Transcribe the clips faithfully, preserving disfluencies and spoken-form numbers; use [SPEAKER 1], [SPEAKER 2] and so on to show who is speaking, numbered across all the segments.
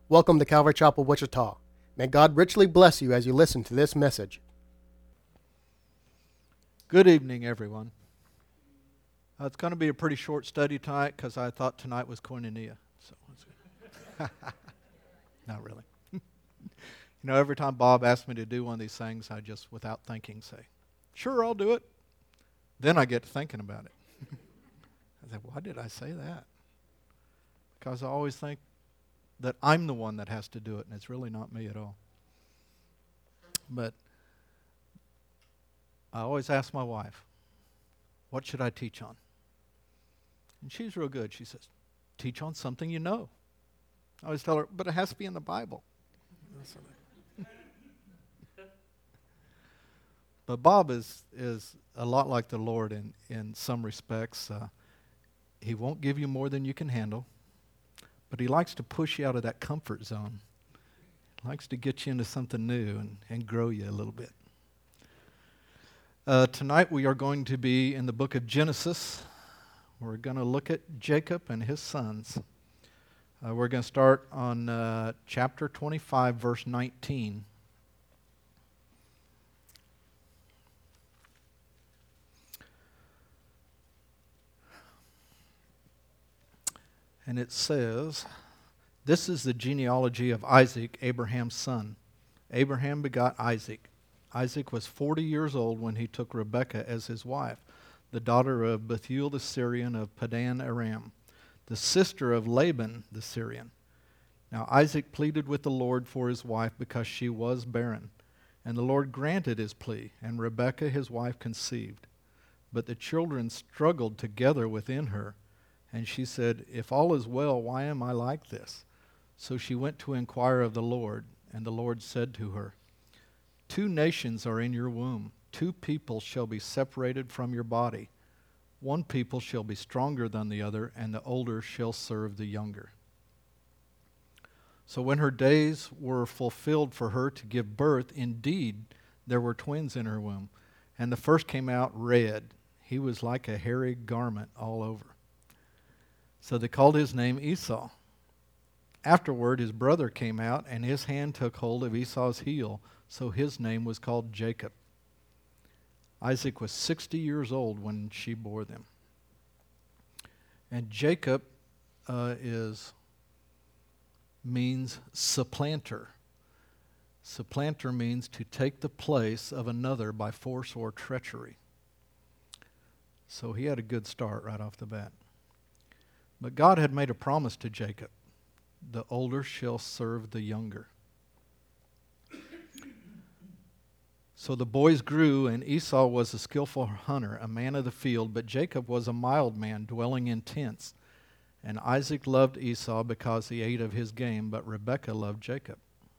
[SPEAKER 1] Welcome to Calvary Chapel, Wichita. May God richly bless you as you listen to this message.
[SPEAKER 2] Good evening, everyone. Uh, it's going to be a pretty short study tonight because I thought tonight was Koinonia. So it's not really. You know, every time Bob asks me to do one of these things, I just, without thinking, say, sure, I'll do it. Then I get to thinking about it. I say, why did I say that? Because I always think that I'm the one that has to do it, and it's really not me at all. But I always ask my wife, what should I teach on? And she's real good. She says, teach on something you know. I always tell her, but it has to be in the Bible. But Bob is is a lot like the Lord in, in some respects. Uh, he won't give you more than you can handle, but he likes to push you out of that comfort zone. He likes to get you into something new and, and grow you a little bit. Uh, tonight we are going to be in the book of Genesis. We're going to look at Jacob and his sons. Uh, we're going to start on uh, chapter twenty-five, verse nineteen. And it says, this is the genealogy of Isaac, Abraham's son. Abraham begot Isaac. Isaac was forty years old when he took Rebekah as his wife, the daughter of Bethuel the Syrian of Padan Aram, the sister of Laban the Syrian. Now Isaac pleaded with the Lord for his wife because she was barren. And the Lord granted his plea, and Rebekah his wife conceived. But the children struggled together within her. And she said, if all is well, why am I like this? So she went to inquire of the Lord, and the Lord said to her, two nations are in your womb. Two people shall be separated from your body. One people shall be stronger than the other, and the older shall serve the younger. So when her days were fulfilled for her to give birth, indeed there were twins in her womb. And the first came out red. He was like a hairy garment all over. So they called his name Esau. Afterward, his brother came out, and his hand took hold of Esau's heel, so his name was called Jacob. Isaac was sixty years old when she bore them. And Jacob uh, is means supplanter. Supplanter means to take the place of another by force or treachery. So he had a good start right off the bat. But God had made a promise to Jacob. The older shall serve the younger. So the boys grew, and Esau was a skillful hunter, a man of the field, but Jacob was a mild man, dwelling in tents. And Isaac loved Esau because he ate of his game, but Rebekah loved Jacob.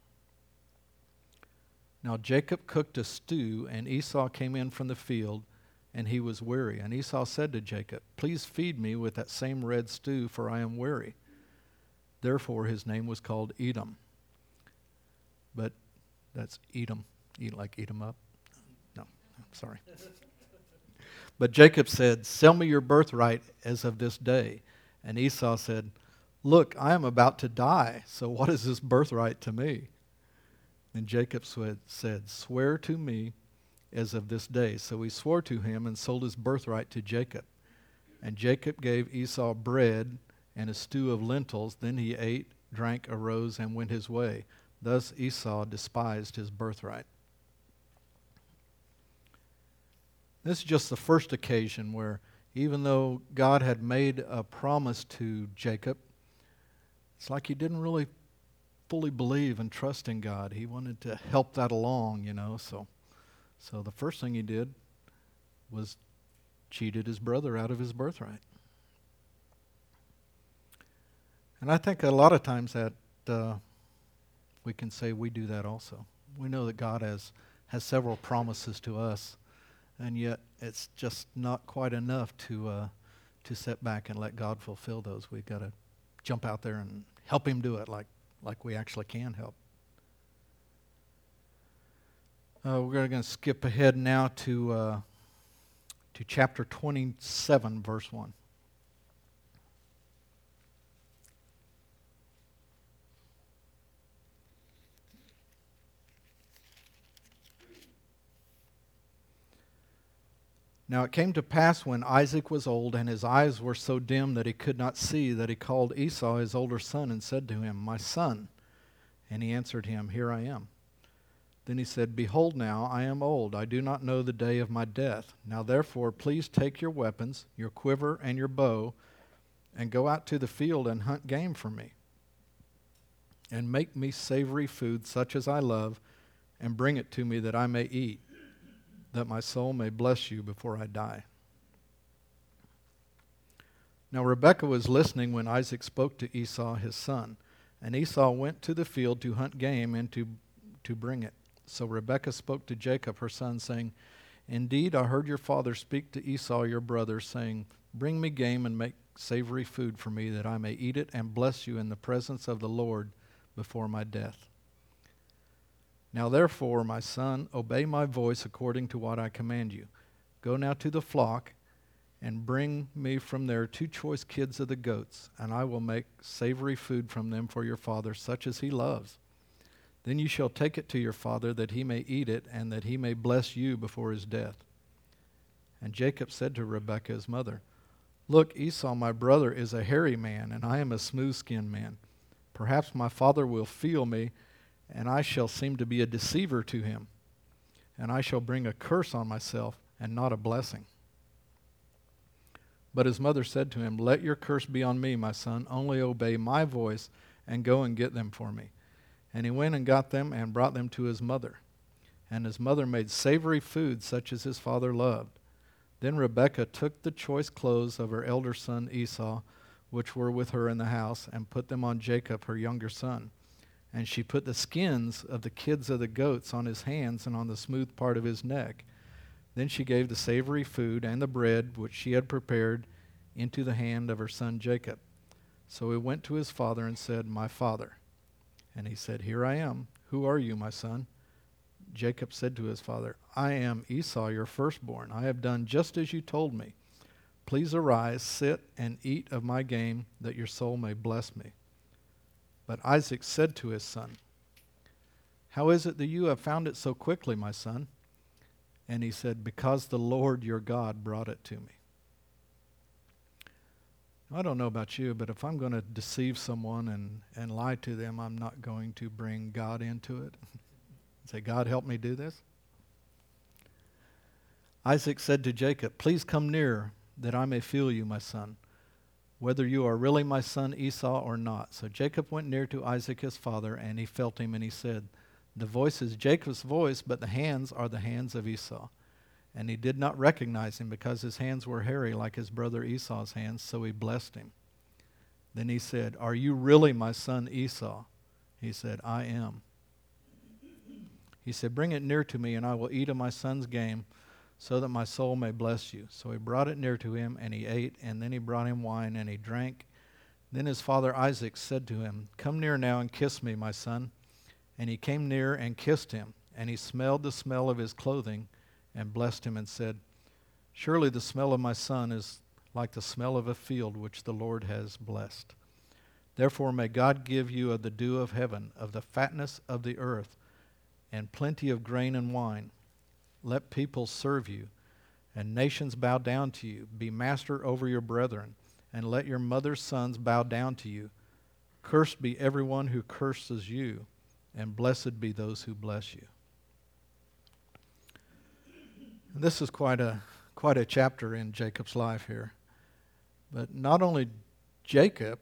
[SPEAKER 2] Now Jacob cooked a stew, and Esau came in from the field, and he was weary. And Esau said to Jacob, please feed me with that same red stew, for I am weary. Therefore his name was called Edom. But that's Edom, eat like eat 'em up. No, I'm sorry. But Jacob said, sell me your birthright as of this day. And Esau said, look, I am about to die, so what is this birthright to me? And Jacob said, swear to me as of this day. So he swore to him and sold his birthright to Jacob. And Jacob gave Esau bread and a stew of lentils. Then he ate, drank, arose, and went his way. Thus Esau despised his birthright. This is just the first occasion where, even though God had made a promise to Jacob, it's like he didn't really fully believe and trust in God. He wanted to help that along, you know, so So the first thing he did was cheated his brother out of his birthright. And I think a lot of times that uh, we can say we do that also. We know that God has, has several promises to us, and yet it's just not quite enough to uh, to sit back and let God fulfill those. We've got to jump out there and help him do it like, like we actually can help. Uh, we're going to skip ahead now to uh, to chapter twenty-seven, verse one. Now it came to pass when Isaac was old, and his eyes were so dim that he could not see, that he called Esau his older son, and said to him, My son. And he answered him, Here I am. Then he said, Behold now, I am old, I do not know the day of my death. Now therefore, please take your weapons, your quiver and your bow, and go out to the field and hunt game for me. And make me savory food such as I love, and bring it to me that I may eat, that my soul may bless you before I die. Now Rebekah was listening when Isaac spoke to Esau his son. And Esau went to the field to hunt game and to, to bring it. So Rebekah spoke to Jacob her son, saying, Indeed, I heard your father speak to Esau your brother, saying, Bring me game and make savory food for me, that I may eat it and bless you in the presence of the Lord before my death. Now therefore, my son, obey my voice according to what I command you. Go now to the flock, and bring me from there two choice kids of the goats, and I will make savory food from them for your father, such as he loves. Then you shall take it to your father, that he may eat it, and that he may bless you before his death. And Jacob said to Rebekah his mother, Look, Esau my brother is a hairy man, and I am a smooth-skinned man. Perhaps my father will feel me, and I shall seem to be a deceiver to him, and I shall bring a curse on myself, and not a blessing. But his mother said to him, Let your curse be on me, my son. Only obey my voice, and go and get them for me. And he went and got them, and brought them to his mother. And his mother made savory food, such as his father loved. Then Rebekah took the choice clothes of her elder son Esau, which were with her in the house, and put them on Jacob, her younger son. And she put the skins of the kids of the goats on his hands and on the smooth part of his neck. Then she gave the savory food and the bread which she had prepared into the hand of her son Jacob. So he went to his father and said, My father. And he said, Here I am. Who are you, my son? Jacob said to his father, I am Esau, your firstborn. I have done just as you told me. Please arise, sit, and eat of my game, that your soul may bless me. But Isaac said to his son, How is it that you have found it so quickly, my son? And he said, Because the Lord your God brought it to me. I don't know about you, but if I'm going to deceive someone and, and lie to them, I'm not going to bring God into it. Say, God, help me do this. Isaac said to Jacob, Please come near, that I may feel you, my son, whether you are really my son Esau or not. So Jacob went near to Isaac his father, and he felt him, and he said, The voice is Jacob's voice, but the hands are the hands of Esau. And he did not recognize him, because his hands were hairy like his brother Esau's hands, so he blessed him. Then he said, Are you really my son Esau? He said, I am. He said, Bring it near to me, and I will eat of my son's game, so that my soul may bless you. So he brought it near to him, and he ate, and then he brought him wine, and he drank. Then his father Isaac said to him, Come near now and kiss me, my son. And he came near and kissed him, and he smelled the smell of his clothing, and blessed him and said, Surely the smell of my son is like the smell of a field which the Lord has blessed. Therefore may God give you of the dew of heaven, of the fatness of the earth, and plenty of grain and wine. Let people serve you, and nations bow down to you. Be master over your brethren, and let your mother's sons bow down to you. Cursed be everyone who curses you, and blessed be those who bless you. This is quite a quite a chapter in Jacob's life here. But not only Jacob,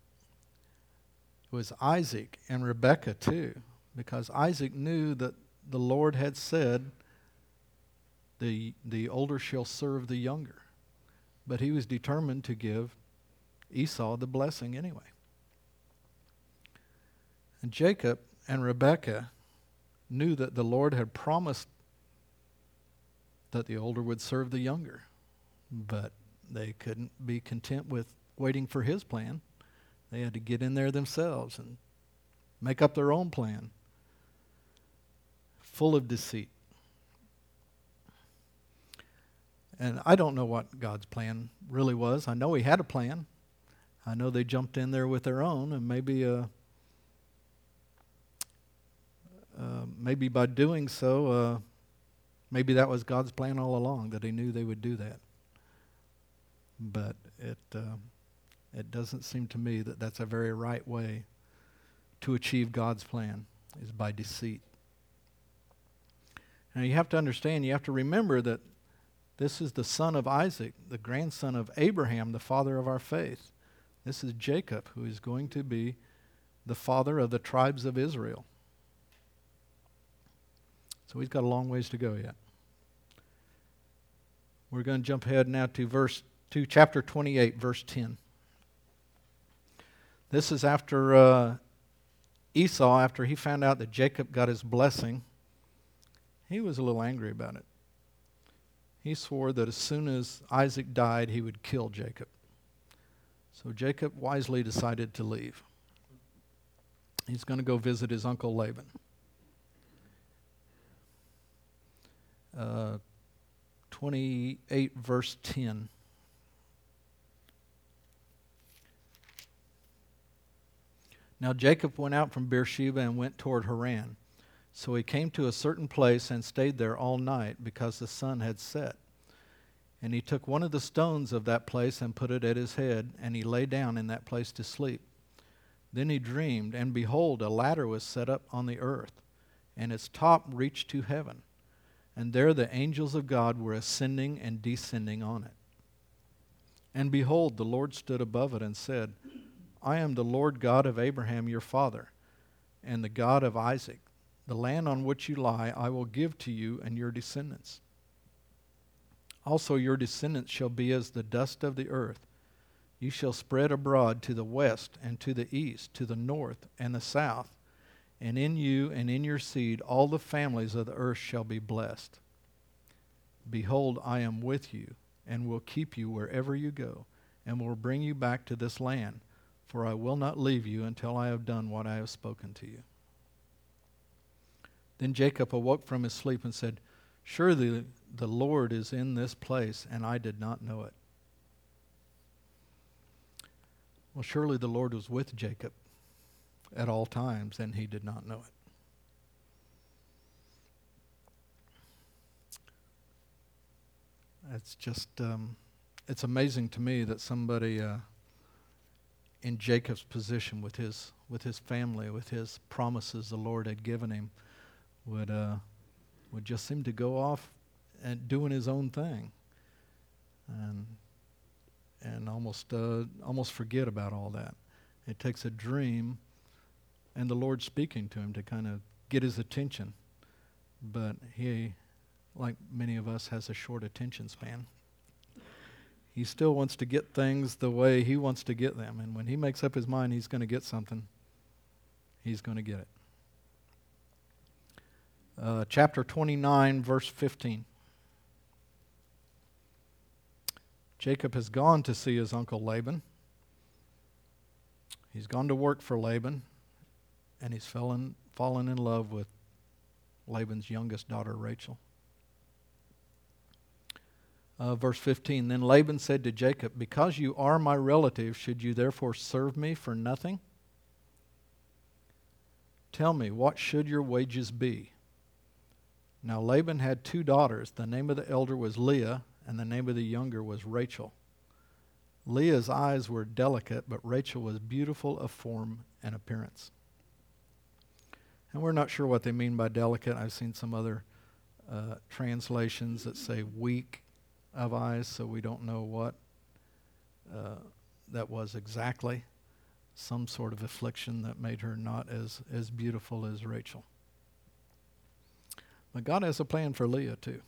[SPEAKER 2] it was Isaac and Rebekah too, because Isaac knew that the Lord had said, the, the older shall serve the younger. But he was determined to give Esau the blessing anyway. And Jacob and Rebekah knew that the Lord had promised that the older would serve the younger, but they couldn't be content with waiting for his plan. They had to get in there themselves and make up their own plan, full of deceit. And I don't know what God's plan really was. I know he had a plan. I know they jumped in there with their own, and maybe uh, uh, maybe by doing so, uh, Maybe that was God's plan all along, that he knew they would do that. But it uh, it doesn't seem to me that that's a very right way to achieve God's plan, is by deceit. Now you have to understand, you have to remember that this is the son of Isaac, the grandson of Abraham, the father of our faith. This is Jacob, who is going to be the father of the tribes of Israel. So he's got a long ways to go yet. We're going to jump ahead now to verse to chapter twenty-eight, verse ten. This is after uh, Esau, after he found out that Jacob got his blessing, he was a little angry about it. He swore that as soon as Isaac died, he would kill Jacob. So Jacob wisely decided to leave. He's going to go visit his uncle Laban. Uh, twenty-eight, verse ten. Now Jacob went out from Beersheba and went toward Haran. So he came to a certain place and stayed there all night, because the sun had set. And he took one of the stones of that place and put it at his head, and he lay down in that place to sleep. Then he dreamed, and behold, a ladder was set up on the earth, and its top reached to heaven. And there the angels of God were ascending and descending on it. And behold, the Lord stood above it and said, I am the Lord God of Abraham your father, and the God of Isaac. The land on which you lie I will give to you and your descendants. Also your descendants shall be as the dust of the earth. You shall spread abroad to the west and to the east, to the north and the south. And in you and in your seed all the families of the earth shall be blessed. Behold, I am with you, and will keep you wherever you go, and will bring you back to this land, for I will not leave you until I have done what I have spoken to you. Then Jacob awoke from his sleep and said, Surely the Lord is in this place, and I did not know it. Well, surely the Lord was with Jacob at all times, and he did not know it. It's just, um, it's amazing to me that somebody uh, in Jacob's position with his with his family, with his promises the Lord had given him, would uh, would just seem to go off and doing his own thing, and and almost uh, almost forget about all that. It takes a dream and the Lord speaking to him to kind of get his attention, but he, like many of us, has a short attention span. He still wants to get things the way he wants to get them, and when he makes up his mind he's going to get something, he's going to get it. Uh, chapter twenty-nine, verse fifteen. Jacob has gone to see his uncle Laban. He's gone to work for Laban, and he's fallen, fallen in love with Laban's youngest daughter, Rachel. Uh, verse fifteen, Then Laban said to Jacob, Because you are my relative, should you therefore serve me for nothing? Tell me, what should your wages be? Now Laban had two daughters. The name of the elder was Leah, and the name of the younger was Rachel. Leah's eyes were delicate, but Rachel was beautiful of form and appearance. And we're not sure what they mean by delicate. I've seen some other uh, translations that say weak of eyes, so we don't know what uh, that was exactly. Some sort of affliction that made her not as, as beautiful as Rachel. But God has a plan for Leah too.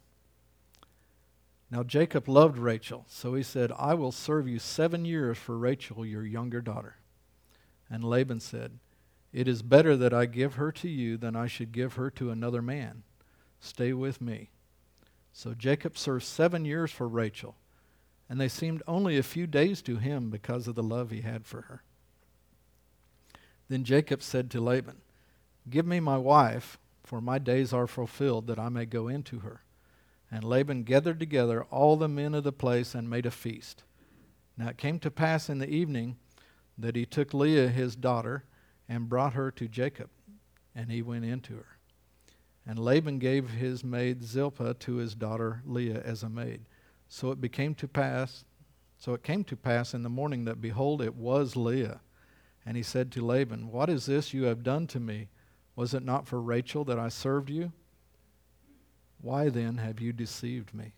[SPEAKER 2] Now Jacob loved Rachel, so he said, I will serve you seven years for Rachel, your younger daughter. And Laban said, It is better that I give her to you than I should give her to another man. Stay with me. So Jacob served seven years for Rachel, and they seemed only a few days to him because of the love he had for her. Then Jacob said to Laban, Give me my wife, for my days are fulfilled, that I may go into her. And Laban gathered together all the men of the place and made a feast. Now it came to pass in the evening that he took Leah his daughter and brought her to Jacob, and he went into her. And Laban gave his maid Zilpah to his daughter Leah as a maid. So it became to pass, so it came to pass in the morning that, behold, it was Leah. And he said to Laban, what is this you have done to me? Was it not for Rachel that I served you? Why then have you deceived me?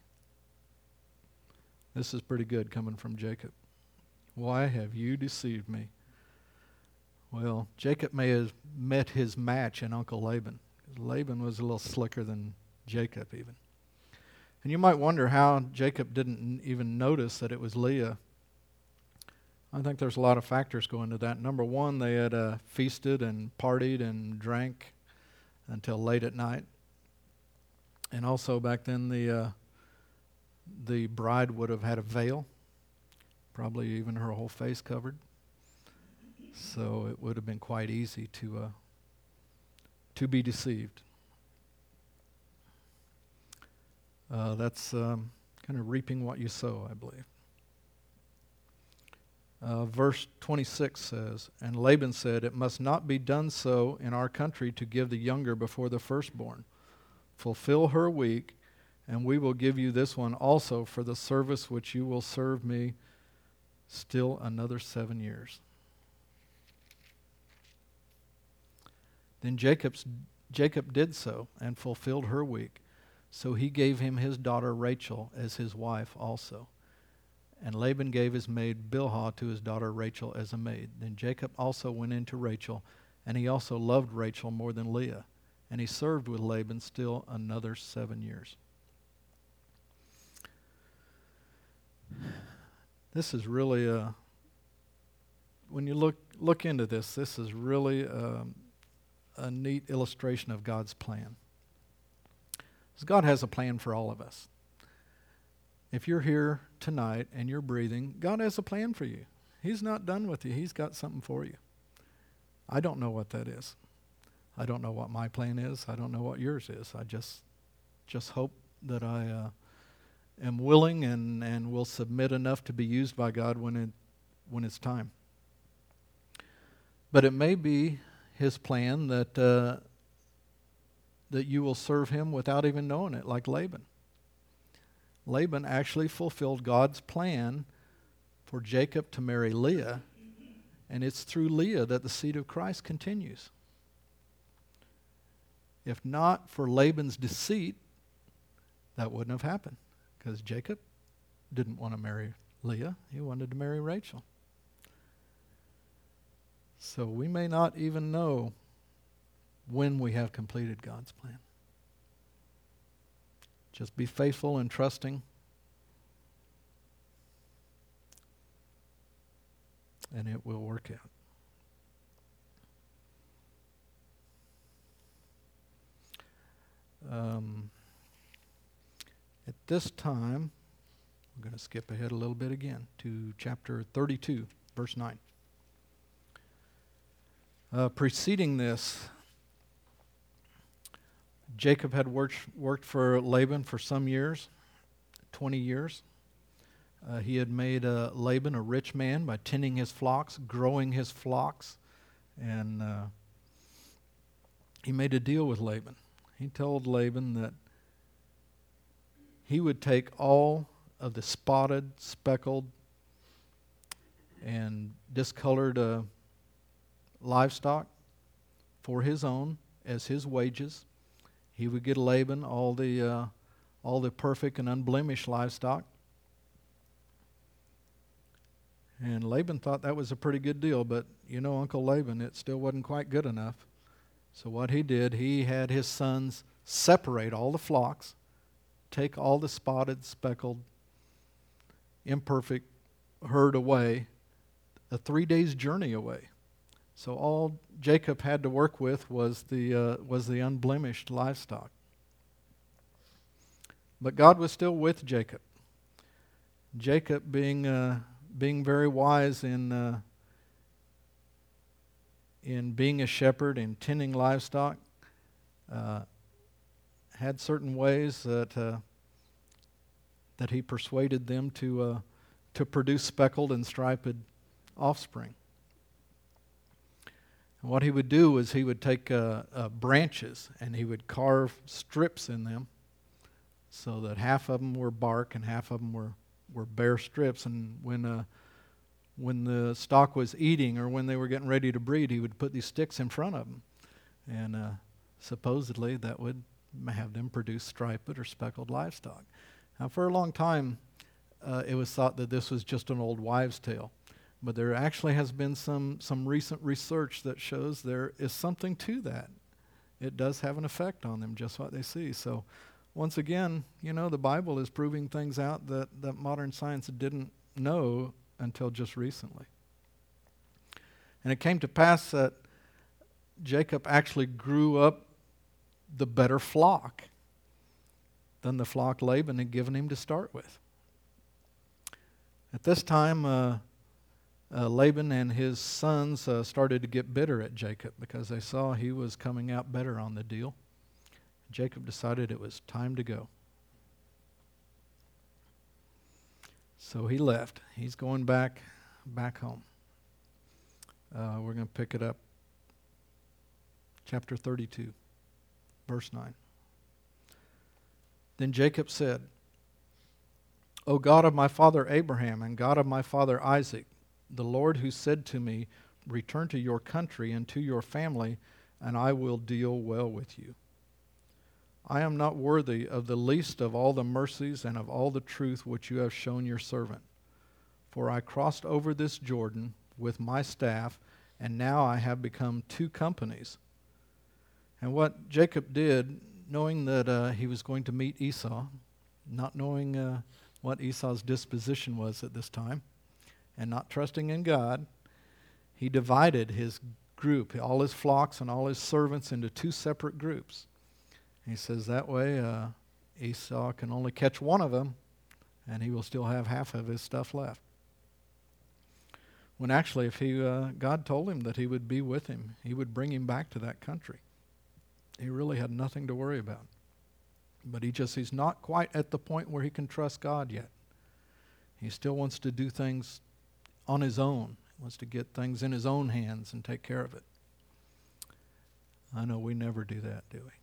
[SPEAKER 2] This is pretty good coming from Jacob. Why have you deceived me? Well, Jacob may have met his match in Uncle Laban. Laban was a little slicker than Jacob even. And you might wonder how Jacob didn't even notice that it was Leah. I think there's a lot of factors go into that. Number one, they had uh, feasted and partied and drank until late at night. And also back then the uh, the bride would have had a veil, probably even her whole face covered. So it would have been quite easy to uh, to be deceived. Uh, that's um, kind of reaping what you sow, I believe. Uh, verse twenty-six says, and Laban said, it must not be done so in our country to give the younger before the firstborn. Fulfill her week, and we will give you this one also for the service which you will serve me still another seven years. Then Jacob's, Jacob did so and fulfilled her week. So he gave him his daughter Rachel as his wife also. And Laban gave his maid Bilhah to his daughter Rachel as a maid. Then Jacob also went in to Rachel, and he also loved Rachel more than Leah. And he served with Laban still another seven years. This is really a, when you look look into this, this is really a, a neat illustration of God's plan. Because God has a plan for all of us. If you're here tonight and you're breathing, God has a plan for you. He's not done with you. He's got something for you. I don't know what that is. I don't know what my plan is. I don't know what yours is. I just just hope that I uh, am willing and, and will submit enough to be used by God when it when it's time. But it may be His plan that uh, that you will serve Him without even knowing it, like Laban. Laban actually fulfilled God's plan for Jacob to marry Leah, and it's through Leah that the seed of Christ continues. If not for Laban's deceit, that wouldn't have happened, because Jacob didn't want to marry Leah. He wanted to marry Rachel. So we may not even know when we have completed God's plan. Just be faithful and trusting, and it will work out. Um, at this time, I'm going to skip ahead a little bit again to chapter thirty-two, verse nine. Uh, preceding this, Jacob had worked, worked for Laban for some years, twenty years. Uh, he had made uh, Laban a rich man by tending his flocks, growing his flocks, and uh, he made a deal with Laban. He told Laban that he would take all of the spotted, speckled, and discolored uh, livestock for his own as his wages. He would get Laban all the uh, all the perfect and unblemished livestock. And Laban thought that was a pretty good deal, but you know, Uncle Laban, it still wasn't quite good enough. So what he did, he had his sons separate all the flocks, take all the spotted, speckled, imperfect herd away, a three days journey away. So all Jacob had to work with was the uh, was the unblemished livestock. But God was still with Jacob. Jacob, being uh, being very wise in uh, in being a shepherd and tending livestock, uh, had certain ways that uh, that he persuaded them to uh, to produce speckled and striped offspring. And what he would do is he would take uh, uh, branches and he would carve strips in them so that half of them were bark and half of them were, were bare strips. And when uh, when the stock was eating or when they were getting ready to breed, he would put these sticks in front of them. And uh, supposedly that would have them produce striped or speckled livestock. Now, for a long time, uh, it was thought that this was just an old wives' tale. But there actually has been some, some recent research that shows there is something to that. It does have an effect on them, just what they see. So once again, you know, the Bible is proving things out that, that modern science didn't know until just recently. And it came to pass that Jacob actually grew up the better flock than the flock Laban had given him to start with. At this time, uh, uh, Laban and his sons uh, started to get bitter at Jacob because they saw he was coming out better on the deal. Jacob decided it was time to go. So he left. He's going back, back home. Uh, we're going to pick it up. Chapter thirty-two, verse nine. Then Jacob said, O God of my father Abraham and God of my father Isaac, the Lord who said to me, return to your country and to your family, and I will deal well with you. I am not worthy of the least of all the mercies and of all the truth which you have shown your servant. For I crossed over this Jordan with my staff, and now I have become two companies. And what Jacob did, knowing that uh, he was going to meet Esau, not knowing uh, what Esau's disposition was at this time, and not trusting in God, he divided his group, all his flocks and all his servants, into two separate groups. He says that way uh, Esau can only catch one of them, and he will still have half of his stuff left. When actually, if he, uh, God told him that he would be with him, he would bring him back to that country. He really had nothing to worry about. But he just, he's not quite at the point where he can trust God yet. He still wants to do things on his own. He wants to get things in his own hands and take care of it. I know we never do that, do we?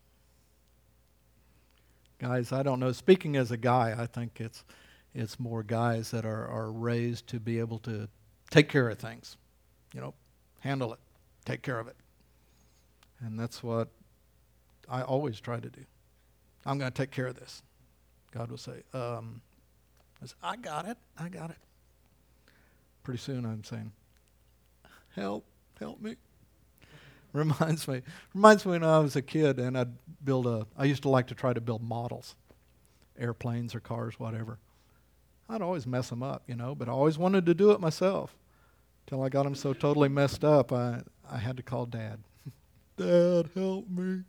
[SPEAKER 2] Guys, I don't know. Speaking as a guy, I think it's it's more guys that are, are raised to be able to take care of things. You know, handle it, take care of it. And that's what I always try to do. I'm going to take care of this. God will say, um, I, say, I got it, I got it. Pretty soon I'm saying, help, help me. Reminds me, reminds me when I was a kid and I'd build a, I used to like to try to build models, airplanes or cars, whatever. I'd always mess them up, you know, but I always wanted to do it myself. Till I got them so totally messed up, I, I had to call Dad. Dad, help me.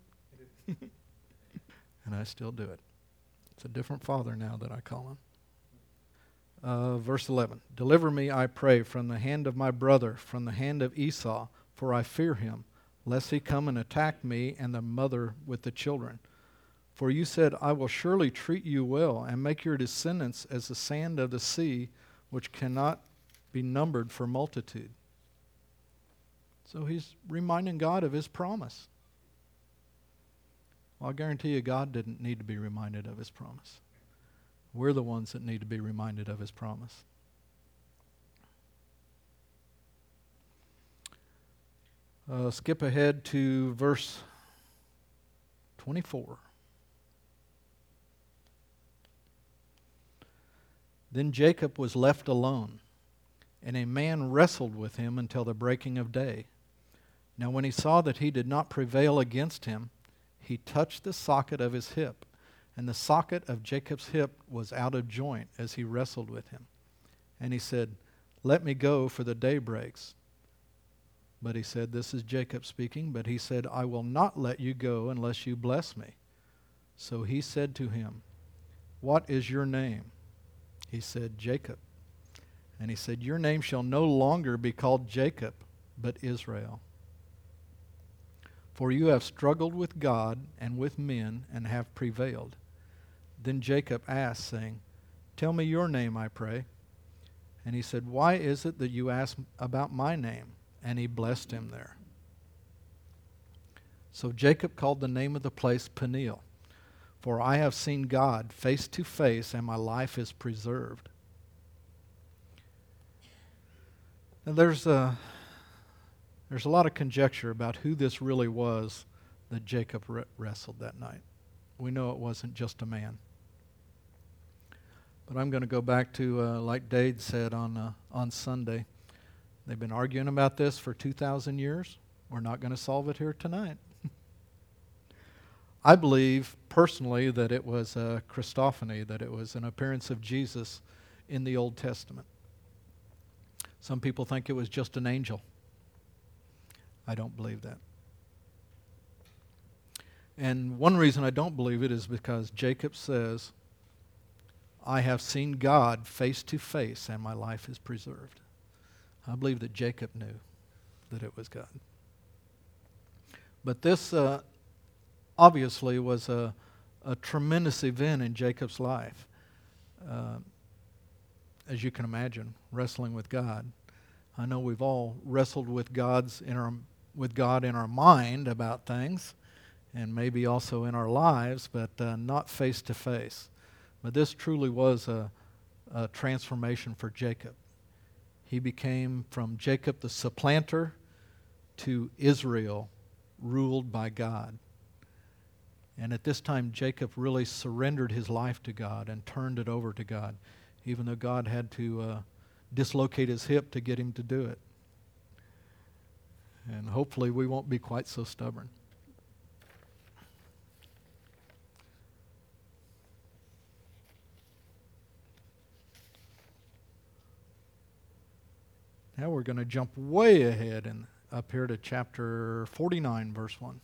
[SPEAKER 2] And I still do it. It's a different father now that I call him. Uh, verse eleven, deliver me, I pray, from the hand of my brother, from the hand of Esau, for I fear him, lest he come and attack me and the mother with the children. For you said, I will surely treat you well and make your descendants as the sand of the sea, which cannot be numbered for multitude. So he's reminding God of his promise. Well, I guarantee you God didn't need to be reminded of his promise. We're the ones that need to be reminded of his promise. Uh, skip ahead to verse twenty-four. Then Jacob was left alone, and a man wrestled with him until the breaking of day. Now when he saw that he did not prevail against him, he touched the socket of his hip, and the socket of Jacob's hip was out of joint as he wrestled with him. And he said, let me go, for the day breaks. But he said, this is Jacob speaking, but he said, I will not let you go unless you bless me. So he said to him, what is your name? He said, Jacob. And he said, your name shall no longer be called Jacob, but Israel. For you have struggled with God and with men and have prevailed. Then Jacob asked, saying, tell me your name, I pray. And he said, why is it that you ask about my name? And he blessed him there. So Jacob called the name of the place Peniel, for I have seen God face to face, and my life is preserved. Now there's a, there's a lot of conjecture about who this really was that Jacob re- wrestled that night. We know it wasn't just a man. But I'm going to go back to, uh, like Dade said on uh, on Sunday, they've been arguing about this for two thousand years. We're not going to solve it here tonight. I believe personally that it was a Christophany, that it was an appearance of Jesus in the Old Testament. Some people think it was just an angel. I don't believe that. And one reason I don't believe it is because Jacob says, I have seen God face to face, and my life is preserved. I believe that Jacob knew that it was God. But this uh, obviously was a, a tremendous event in Jacob's life. Uh, as you can imagine, wrestling with God. I know we've all wrestled with God's in our with God in our mind about things, and maybe also in our lives, but uh, not face to face. But this truly was a, a transformation for Jacob. He became from Jacob the supplanter to Israel ruled by God. And at this time, Jacob really surrendered his life to God and turned it over to God, even though God had to uh, dislocate his hip to get him to do it. And hopefully we won't be quite so stubborn. Now we're going to jump way ahead and up here to chapter forty-nine, verse one.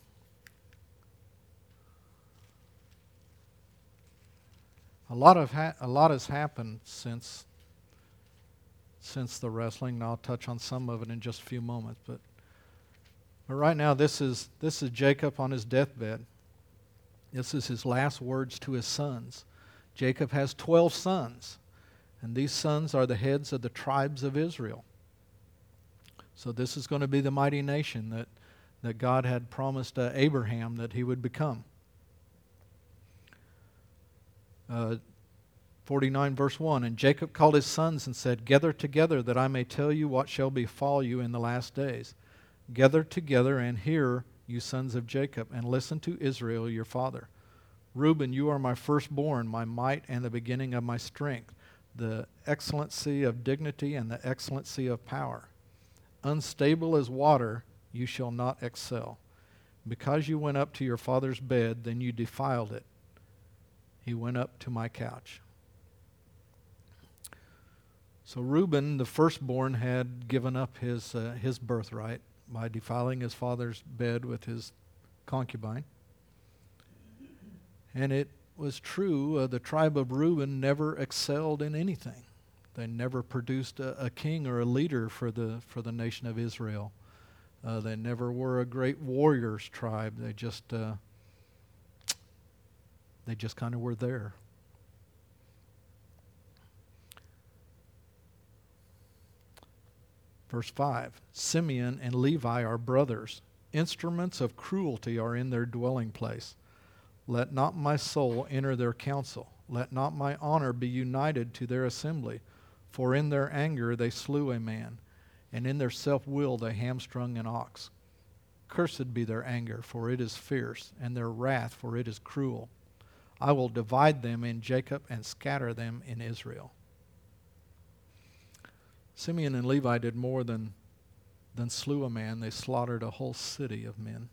[SPEAKER 2] A lot of ha- a lot has happened since since the wrestling, and I'll touch on some of it in just a few moments. But but right now, this is this is Jacob on his deathbed. This is his last words to his sons. Jacob has twelve sons, and these sons are the heads of the tribes of Israel. So this is going to be the mighty nation that, that God had promised uh, Abraham that he would become. Uh, forty-nine verse one, and Jacob called his sons and said, Gather together that I may tell you what shall befall you in the last days. Gather together and hear, you sons of Jacob, and listen to Israel your father. Reuben, you are my firstborn, my might and the beginning of my strength, the excellency of dignity and the excellency of power. Unstable as water, you shall not excel. Because you went up to your father's bed, then you defiled it. He went up to my couch. So Reuben, the firstborn, had given up his uh, his birthright by defiling his father's bed with his concubine. And it was true, uh, the tribe of Reuben never excelled in anything. They never produced a, a king or a leader for the for the nation of Israel. Uh, they never were a great warriors tribe. They just uh, they just kind of were there. Verse five, Simeon and Levi are brothers. Instruments of cruelty are in their dwelling place. Let not my soul enter their council. Let not my honor be united to their assembly. For in their anger they slew a man, and in their self-will they hamstrung an ox. Cursed be their anger, for it is fierce, and their wrath, for it is cruel. I will divide them in Jacob and scatter them in Israel. Simeon and Levi did more than, than slew a man. They slaughtered a whole city of men.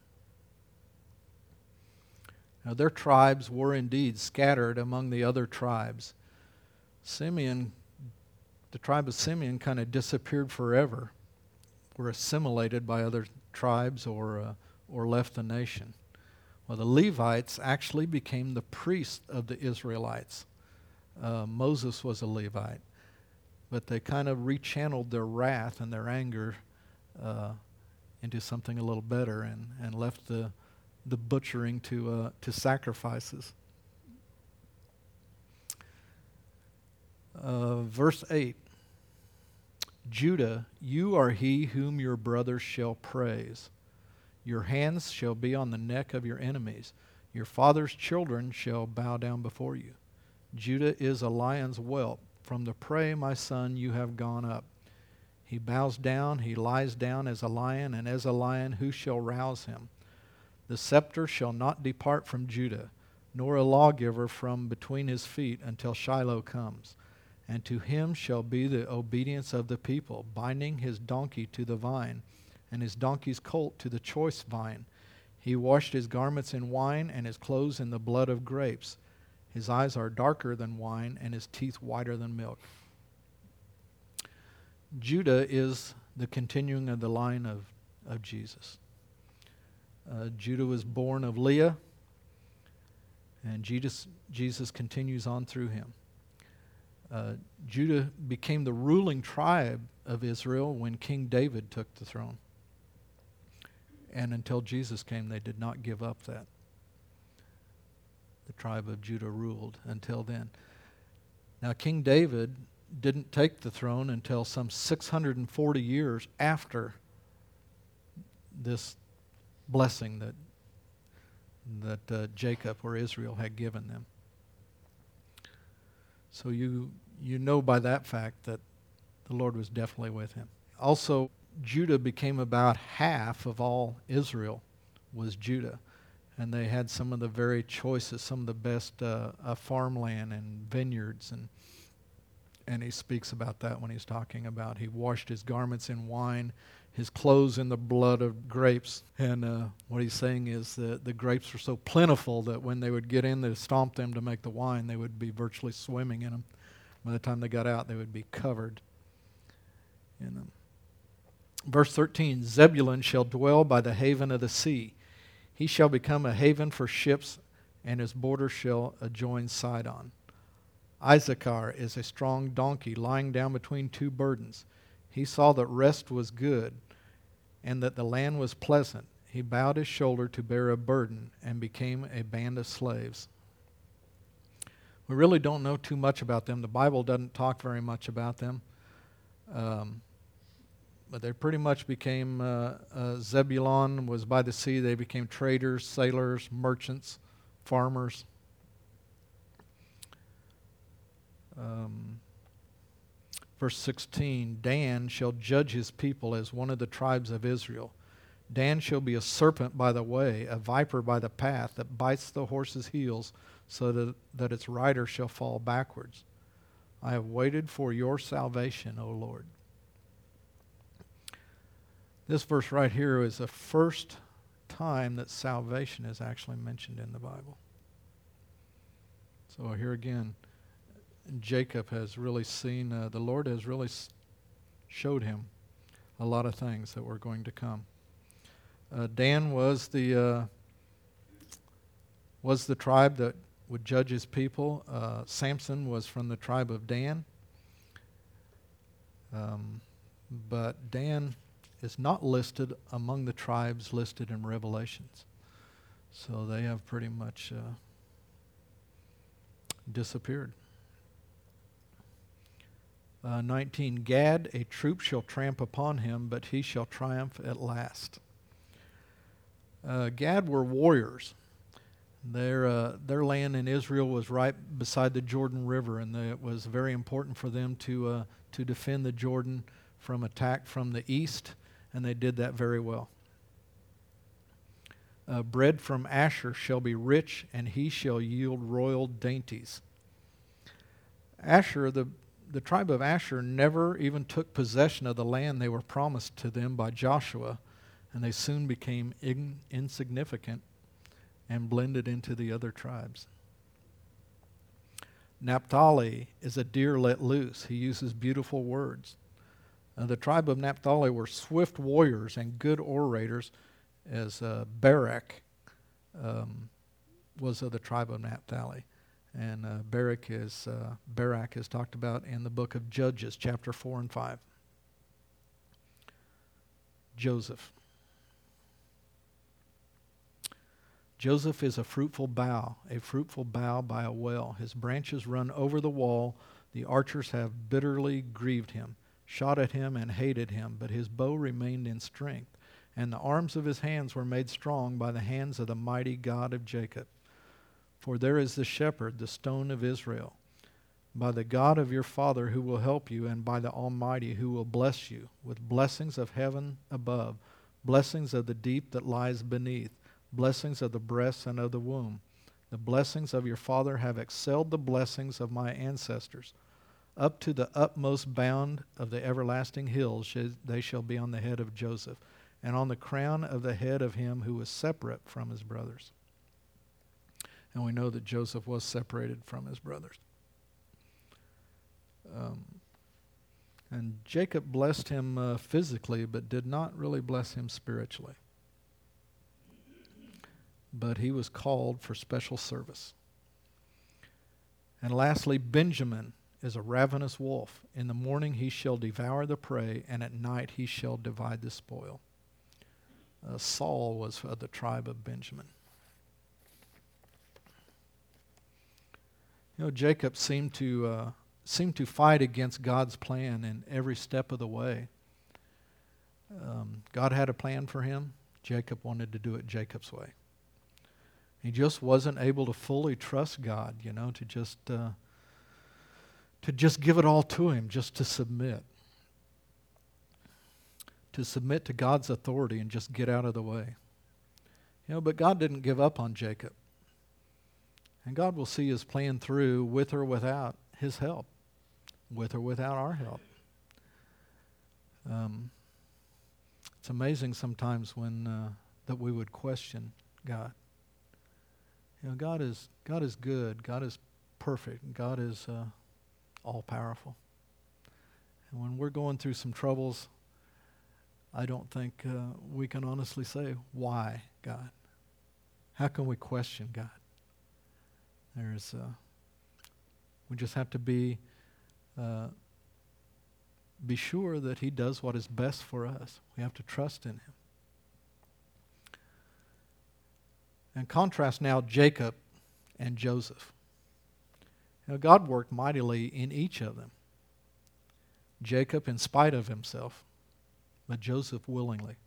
[SPEAKER 2] Now their tribes were indeed scattered among the other tribes. Simeon, the tribe of Simeon kind of disappeared forever, were assimilated by other tribes or, uh, or left the nation. Well, the Levites actually became the priests of the Israelites. Uh, Moses was a Levite. But they kind of rechanneled their wrath and their anger uh, into something a little better, and, and left the the butchering to uh, to sacrifices. Uh, verse eight. Judah, you are he whom your brothers shall praise. Your hands shall be on the neck of your enemies. Your father's children shall bow down before you. Judah is a lion's whelp. From the prey, my son, you have gone up. He bows down, he lies down as a lion, and as a lion who shall rouse him? The scepter shall not depart from Judah, nor a lawgiver from between his feet until Shiloh comes. And to him shall be the obedience of the people, binding his donkey to the vine, and his donkey's colt to the choice vine. He washed his garments in wine, and his clothes in the blood of grapes. His eyes are darker than wine, and his teeth whiter than milk. Judah is the continuing of the line of, of Jesus. Uh, Judah was born of Leah, and Jesus, Jesus continues on through him. Uh, Judah became the ruling tribe of Israel when King David took the throne. And until Jesus came, they did not give up that. The tribe of Judah ruled until then. Now, King David didn't take the throne until some six hundred forty years after this blessing that that uh, Jacob or Israel had given them. So you you know by that fact that the Lord was definitely with him. Also, Judah became about half of all Israel was Judah. And they had some of the very choicest, some of the best uh, uh, farmland and vineyards. And and he speaks about that when he's talking about he washed his garments in wine, his clothes in the blood of grapes. And uh, what he's saying is that the grapes were so plentiful that when they would get in to stomp them to make the wine, they would be virtually swimming in them. By the time they got out, they would be covered in them. Verse thirteen, Zebulun shall dwell by the haven of the sea. He shall become a haven for ships, and his border shall adjoin Sidon. Issachar is a strong donkey lying down between two burdens. He saw that rest was good, and that the land was pleasant. He bowed his shoulder to bear a burden, and became a band of slaves. We really don't know too much about them. The Bible doesn't talk very much about them. Um, But they pretty much became, uh, uh, Zebulun was by the sea. They became traders, sailors, merchants, farmers. Um, verse sixteen, Dan shall judge his people as one of the tribes of Israel. Dan shall be a serpent by the way, a viper by the path, that bites the horse's heels, so that, that its rider shall fall backwards. I have waited for your salvation, O Lord. This verse right here is the first time that salvation is actually mentioned in the Bible. So here again, Jacob has really seen, uh, the Lord has really s- showed him a lot of things that were going to come. Uh, Dan was the uh, was the tribe that would judge his people. Uh, Samson was from the tribe of Dan. Um, but Dan is not listed among the tribes listed in Revelations. So they have pretty much uh, disappeared. Uh, nineteen, Gad, a troop shall tramp upon him, but he shall triumph at last. Uh, Gad were warriors. Their uh, their land in Israel was right beside the Jordan River, and they, it was very important for them to uh, to defend the Jordan from attack from the east, and they did that very well. Uh, bread from Asher shall be rich, and he shall yield royal dainties. Asher, the the tribe of Asher, never even took possession of the land they were promised to them by Joshua, and they soon became in, insignificant and blended into the other tribes. Naphtali is a deer let loose. He uses beautiful words. Uh, the tribe of Naphtali were swift warriors and good orators, as uh, Barak um, was of the tribe of Naphtali. And uh, Barak is uh, Barak is talked about in the book of Judges, chapter four and five. Joseph. Joseph is a fruitful bough, a fruitful bough by a well. His branches run over the wall. The archers have bitterly grieved him, shot at him and hated him, but his bow remained in strength, and the arms of his hands were made strong by the hands of the mighty God of Jacob. For there is the shepherd, the stone of Israel, by the God of your father who will help you, and by the Almighty who will bless you with blessings of heaven above, blessings of the deep that lies beneath, blessings of the breast and of the womb. The blessings of your father have excelled the blessings of my ancestors. Up to the utmost bound of the everlasting hills sh- they shall be on the head of Joseph, and on the crown of the head of him who was separate from his brothers. And we know that Joseph was separated from his brothers. Um, and Jacob blessed him uh, physically, but did not really bless him spiritually. But he was called for special service. And lastly, Benjamin is a ravenous wolf. In the morning he shall devour the prey, and at night he shall divide the spoil. Uh, Saul was of the tribe of Benjamin. You know, Jacob seemed to uh, seemed to fight against God's plan in every step of the way. Um, God had a plan for him. Jacob wanted to do it Jacob's way. He just wasn't able to fully trust God, you know, to just uh, to just give it all to him, just to submit. To submit to God's authority and just get out of the way. You know, but God didn't give up on Jacob. And God will see his plan through with or without his help, with or without our help. Um, it's amazing sometimes when uh, that we would question God. You know, God is God is good. God is perfect. God is uh, all powerful. And when we're going through some troubles, I don't think uh, we can honestly say, "Why, God?" How can we question God? There's, uh, we just have to be, uh, be sure that he does what is best for us. We have to trust in him. And contrast now Jacob and Joseph. You know, God worked mightily in each of them. Jacob in spite of himself, but Joseph willingly.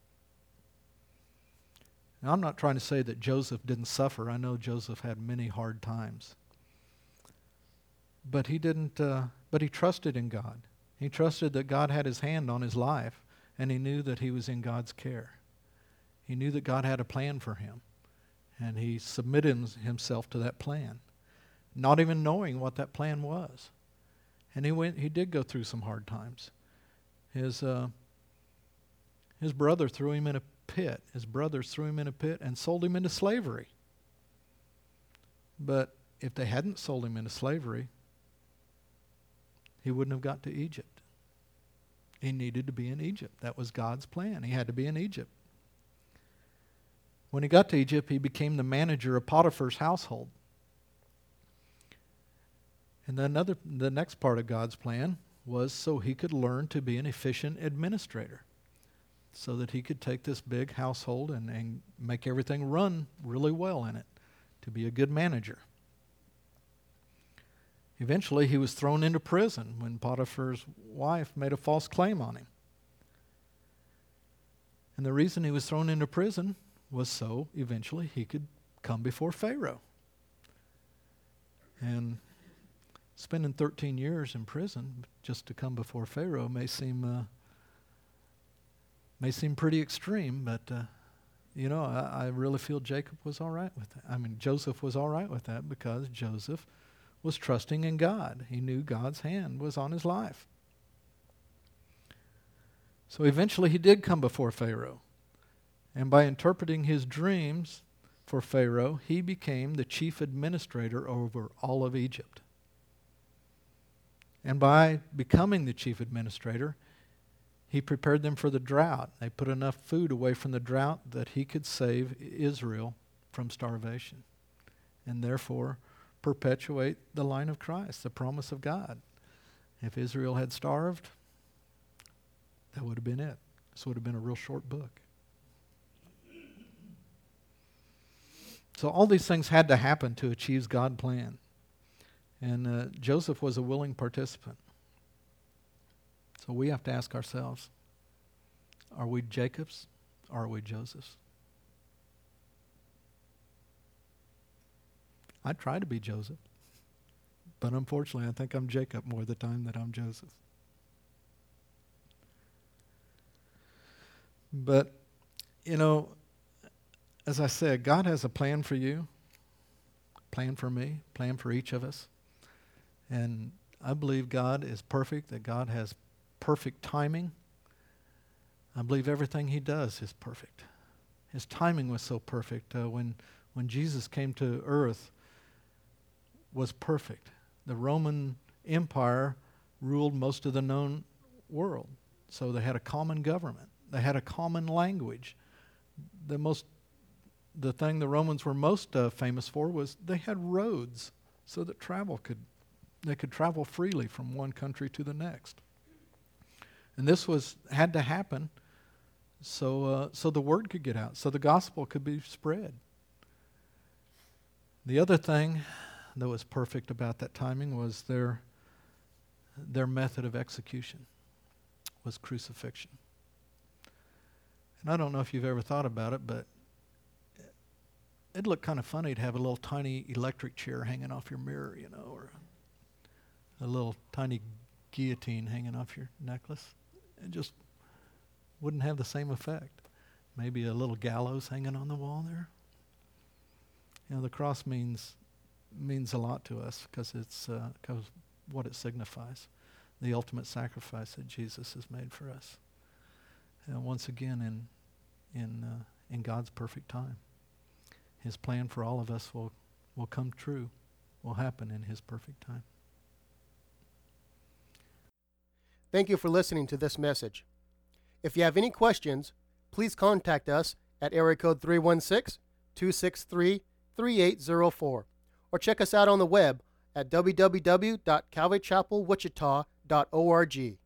[SPEAKER 2] Now, I'm not trying to say that Joseph didn't suffer. I know Joseph had many hard times. But he didn't, uh, but he trusted in God. He trusted that God had his hand on his life, and he knew that he was in God's care. He knew that God had a plan for him, and he submitted himself to that plan, not even knowing what that plan was. And he went, he did go through some hard times. His, uh, his brother threw him in a pit. His brothers threw him in a pit and sold him into slavery. But if they hadn't sold him into slavery, he wouldn't have got to Egypt. He needed to be in Egypt. That was God's plan. He had to be in Egypt. When he got to Egypt, he became the manager of Potiphar's household. And then another, the next part of God's plan was so he could learn to be an efficient administrator, so that he could take this big household and, and make everything run really well in it, to be a good manager. Eventually, he was thrown into prison when Potiphar's wife made a false claim on him. And the reason he was thrown into prison was so eventually he could come before Pharaoh. And spending thirteen years in prison just to come before Pharaoh may seem... Uh, May seem pretty extreme, but, uh, you know, I, I really feel Jacob was all right with that. I mean, Joseph was all right with that because Joseph was trusting in God. He knew God's hand was on his life. So eventually he did come before Pharaoh. And by interpreting his dreams for Pharaoh, he became the chief administrator over all of Egypt. And by becoming the chief administrator, he prepared them for the drought. They put enough food away from the drought that he could save Israel from starvation, and therefore perpetuate the line of Christ, the promise of God. If Israel had starved, that would have been it. This would have been a real short book. So all these things had to happen to achieve God's plan. And uh, Joseph was a willing participant. So we have to ask ourselves, are we Jacobs are we Josephs? I try to be Joseph, but unfortunately I think I'm Jacob more of the time than I'm Joseph. But, you know, as I said, God has a plan for you, plan for me, plan for each of us. And I believe God is perfect, that God has perfect timing. I believe everything he does is perfect. His timing was so perfect. Uh, when, when Jesus came to earth, was perfect. The Roman Empire ruled most of the known world. So they had a common government. They had a common language. The most, the thing the Romans were most uh, famous for was they had roads so that travel could, they could travel freely from one country to the next. And this was had to happen so uh, so the word could get out, so the gospel could be spread. The other thing that was perfect about that timing was their their method of execution was crucifixion. And I don't know if you've ever thought about it, but it'd look kind of funny to have a little tiny electric chair hanging off your mirror, you know, or a little tiny guillotine hanging off your necklace. It just wouldn't have the same effect. Maybe a little gallows hanging on the wall there. You know, the cross means means a lot to us because it's uh, cause what it signifies, the ultimate sacrifice that Jesus has made for us. And once again, in in uh, in God's perfect time, his plan for all of us will will come true, will happen in his perfect time.
[SPEAKER 1] Thank you for listening to this message. If you have any questions, please contact us at area code three one six, two six three, three eight zero four or check us out on the web at w w w dot calvary chapel wichita dot org.